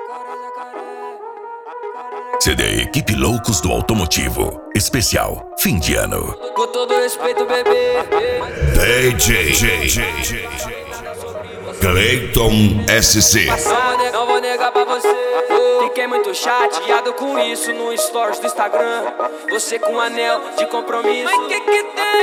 CD Equipe Loucos do Automotivo. Especial fim de ano. Com todo respeito, bebê. DJ Clayton SC. Não vou negar pra você. Fiquei muito chateado com isso no stories do Instagram. Você com um anel de compromisso. Mas que tem?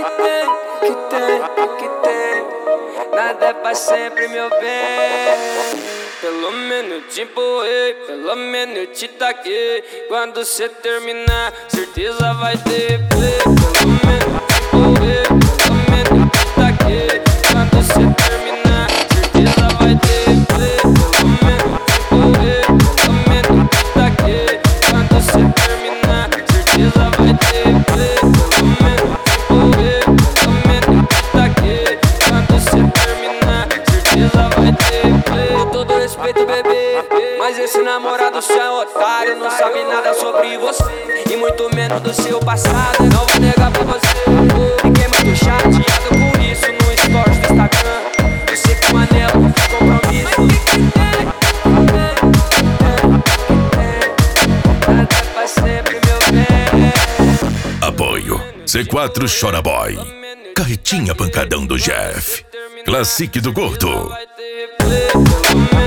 Que tem? Nada é pra sempre, meu bem. Pelo menos te empurrei, pelo menos eu te taquei. Quando cê terminar, certeza vai ter play. Pelo menos te empurrei, pelo menos eu te taquei. Quando cê terminar, certeza vai ter play. Pelo menos te empurrei, pelo menos eu te taquei. Quando cê terminar, certeza vai ter play. Pelo menos te empurrei, pelo menos eu te taquei. Quando cê terminar, certeza vai ter play. Com todo respeito, bebê, mas esse namorado seu é otário. Não sabe nada sobre você e muito menos do seu passado. Não vou negar pra você. Fiquei muito chateado com isso no stories do Instagram. Você com um anel de compromisso. Nada pra sempre, meu bem. Apoio C4 Chora Boy. Carretinha Pancadão do Jeff. Classique do Gordo. Vai ter play, pelo menos